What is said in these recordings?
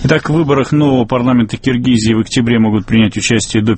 Итак, в выборах нового парламента Киргизии в октябре могут принять участие до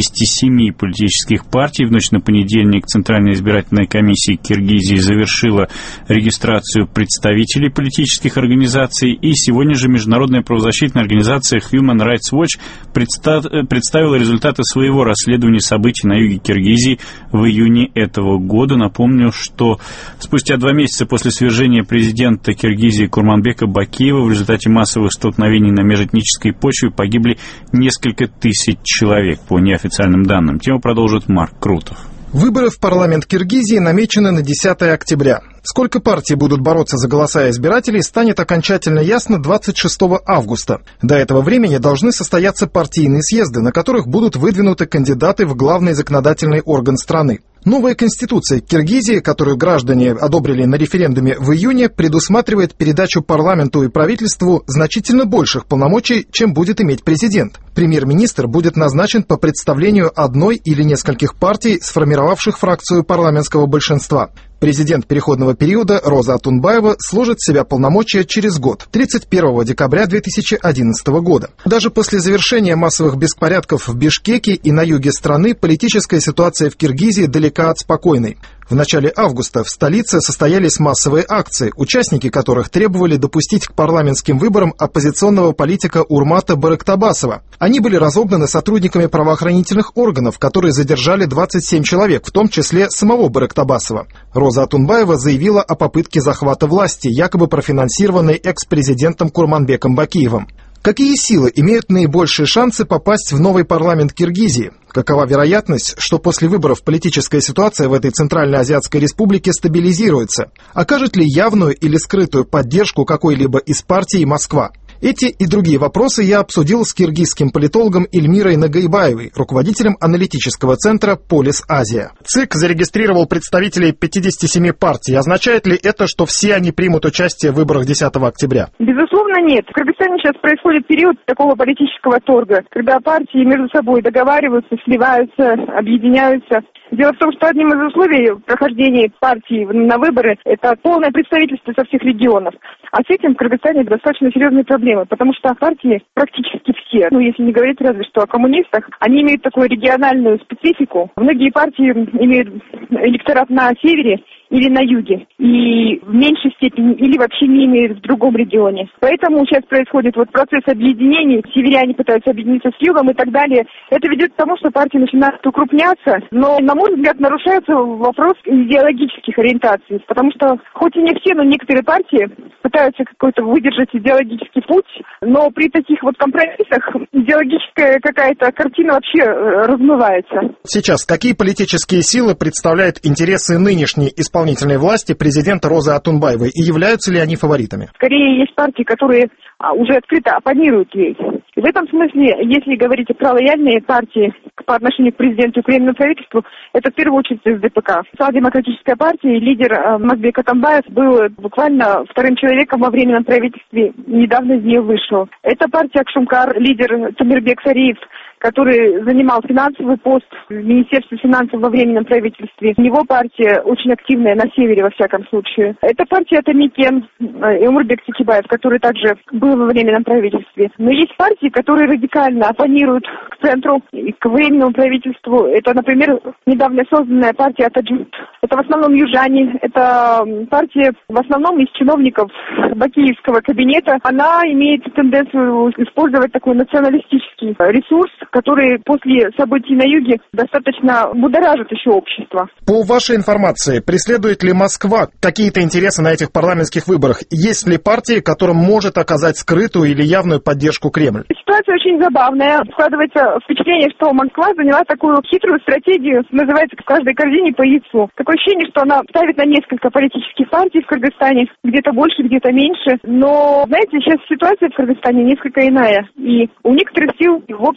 57 политических партий. В ночь на понедельник Центральная избирательная комиссия Киргизии завершила регистрацию представителей политических организаций, и сегодня же международная правозащитная организация Human Rights Watch представила результаты своего расследования событий на юге Киргизии в июне этого года. Напомню, что спустя 2 месяца после свержения президента Киргизии Курманбека Бакиева в результате массовых столкновений на межэтнической почве погибли несколько тысяч человек, по неофициальным данным. Тему продолжит Марк Крутов. Выборы в парламент Киргизии намечены на 10 октября. Сколько партий будут бороться за голоса избирателей, станет окончательно ясно 26 августа. До этого времени должны состояться партийные съезды, на которых будут выдвинуты кандидаты в главный законодательный орган страны. Новая конституция Киргизии, которую граждане одобрили на референдуме в июне, предусматривает передачу парламенту и правительству значительно больших полномочий, чем будет иметь президент. Премьер-министр будет назначен по представлению одной или нескольких партий, сформировавших фракцию парламентского большинства. Президент переходного периода Роза Атунбаева сложит в себя полномочия через год, 31 декабря 2011 года. Даже после завершения массовых беспорядков в Бишкеке и на юге страны политическая ситуация в Киргизии далека от спокойной. В начале августа в столице состоялись массовые акции, участники которых требовали допустить к парламентским выборам оппозиционного политика Урмата Барыктабасова. Они были разогнаны сотрудниками правоохранительных органов, которые задержали 27 человек, в том числе самого Барыктабасова. Роза Атунбаева заявила о попытке захвата власти, якобы профинансированной экс-президентом Курманбеком Бакиевым. Какие силы имеют наибольшие шансы попасть в новый парламент Киргизии? Какова вероятность, что после выборов политическая ситуация в этой Центральноазиатской республике стабилизируется? Окажет ли явную или скрытую поддержку какой-либо из партий Москва? Эти и другие вопросы я обсудил с киргизским политологом Эльмирой Нагайбаевой, руководителем аналитического центра «Полис Азия». ЦИК зарегистрировал представителей 57 партий. Означает ли это, что все они примут участие в выборах 10 октября? Безусловно, нет. В Кыргызстане сейчас происходит период такого политического торга, когда партии между собой договариваются, сливаются, объединяются. Дело в том, что одним из условий прохождения партии на выборы – это полное представительство со всех регионов. А с этим в Кыргызстане достаточно серьезные проблемы, потому что партии практически все, если не говорить разве что о коммунистах, они имеют такую региональную специфику. Многие партии имеют электорат на севере или на юге, и в меньшей степени, или вообще не имеют в другом регионе. Поэтому сейчас происходит процесс объединений, северяне пытаются объединиться с югом и так далее. Это ведет к тому, что партии начинают укрупняться, но, на мой взгляд, нарушается вопрос идеологических ориентаций, потому что, хоть и не все, но некоторые партии пытаются какой-то выдержать идеологический путь, но при таких компромиссах идеологическая какая-то картина вообще размывается. Сейчас какие политические силы представляют интересы нынешней исполнительной власти президента Розы Атунбаевой, и являются ли они фаворитами? Скорее, есть партии, которые уже открыто оппонируют ей. И в этом смысле, если говорить про лояльные партии по отношению к президенту и к временному правительству, это в первую очередь СДПК. Социал-демократическая партия, лидер Мазбек Атамбаев был буквально вторым человеком во временном правительстве, недавно из нее вышел. Это партия Акшумкар, лидер Тамирбек Сариев, который занимал финансовый пост в Министерстве финансов во временном правительстве. У него партия очень активная на севере, во всяком случае. Это партия Тамикен и Умурбек Текибаев, который также был во временном правительстве. Но есть партии, которые радикально оппонируют к центру и к временному правительству. Это, например, недавно созданная партия Атаджут. Это в основном южане. Это партия в основном из чиновников бакиевского кабинета. Она имеет тенденцию использовать такой националистический ресурс, который после событий на юге достаточно будоражит еще общество. По вашей информации, преследует ли Москва какие-то интересы на этих парламентских выборах? Есть ли партии, которым может оказать скрытую или явную поддержку Кремль? Ситуация очень забавная. Складывается впечатление, что Москва заняла такую хитрую стратегию, называется «в каждой корзине по яйцу». Такое ощущение, что она ставит на несколько политических партий в Кыргызстане, где-то больше, где-то меньше. Но, знаете, сейчас ситуация в Кыргызстане несколько иная. И у некоторых сил в обществе это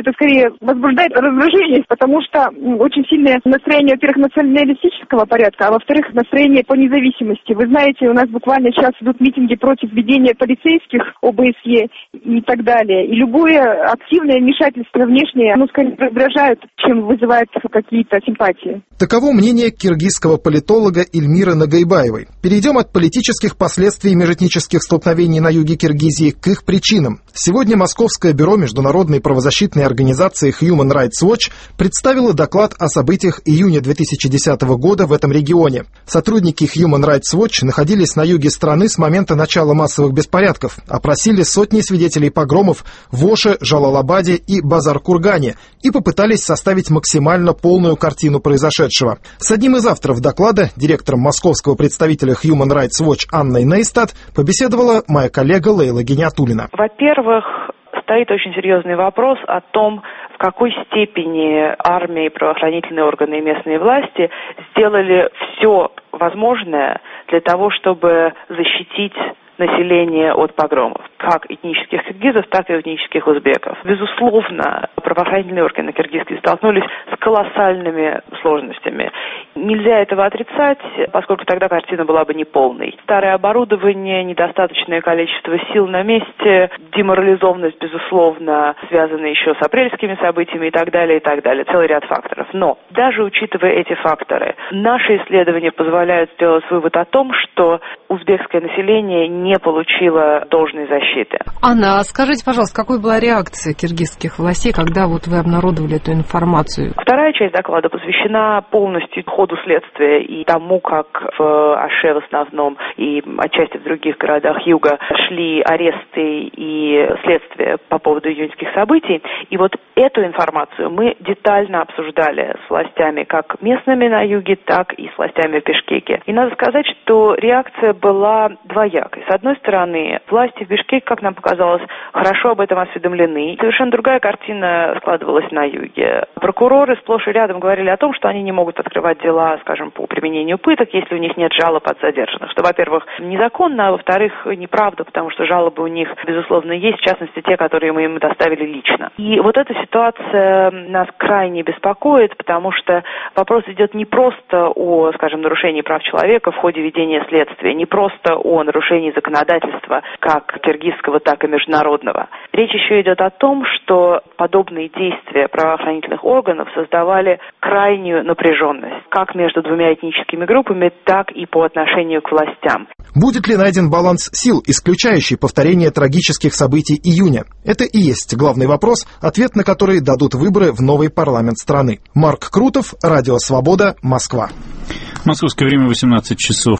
это скорее возбуждает раздражение, потому что очень сильное настроение, во-первых, националистического порядка, а во-вторых, настроение по независимости. Вы знаете, у нас буквально сейчас идут митинги против введения полицейских ОБСЕ и так далее. И любое активное вмешательство внешнее, оно скорее раздражает, чем вызывает какие-то симпатии. Таково мнение киргизского политолога Эльмиры Нагайбаевой. Перейдем от политических последствий межэтнических столкновений на юге Киргизии к их причинам. Сегодня Московское бюро международной правозащитной организации Human Rights Watch представило доклад о событиях июня 2010 года в этом регионе. Сотрудники Human Rights Watch находились на юге страны с момента начала массовых беспорядков, опросили сотни свидетелей погромов в Оше, Жалалабаде и Базар-Кургане и попытались составить максимально полную картину произошедшего. С одним из авторов доклада, директором московского представителя Human Rights Watch Анной Нейстад, побеседовала моя коллега Лейла Гиниатуллина. Во-первых, стоит очень серьезный вопрос о том, в какой степени армия, правоохранительные органы и местные власти сделали все возможное для того, чтобы защитить население от погромов, как этнических киргизов, так и этнических узбеков. Безусловно, правоохранительные органы киргизские столкнулись с колоссальными сложностями. Нельзя этого отрицать, поскольку тогда картина была бы неполной. Старое оборудование, недостаточное количество сил на месте, деморализованность, безусловно, связана еще с апрельскими событиями и так далее, целый ряд факторов. Но даже учитывая эти факторы, наши исследования позволяют сделать вывод о том, что узбекское население не получило должной защиты. Анна, скажите, пожалуйста, какой была реакция киргизских властей, когда вот вы обнародовали эту информацию? Вторая часть доклада посвящена полностью ходу следствия и тому, как в Оше в основном и отчасти в других городах юга шли аресты и следствия по поводу июньских событий. И вот эту информацию мы детально обсуждали с властями как местными на юге, так и с властями в Бишкеке. И надо сказать, что реакция была двоякой. С одной стороны, власти в Бишкеке, как нам показалось, хорошо об этом осведомлены. Совершенно другая картина складывалась на юге. Прокуроры сплошь и рядом говорили о том, что они не могут открывать дела, скажем, по применению пыток, если у них нет жалоб от задержанных. Что, во-первых, незаконно, а во-вторых, неправда, потому что жалобы у них, безусловно, есть, в частности, те, которые мы им доставили лично. И вот эта ситуация нас крайне беспокоит, потому что вопрос идет не просто о, скажем, нарушении прав человека в ходе ведения следствия, не просто о нарушении законодательства как киргизского, так и международного. Речь еще идет о том, что подобные действия правоохранительных органов создавали крайнюю напряженность, как между двумя этническими группами, так и по отношению к властям. Будет ли найден баланс сил, исключающий повторение трагических событий июня? Это и есть главный вопрос, ответ на который дадут выборы в новый парламент страны. Марк Крутов, Радио Свобода, Москва. Московское время 18 часов.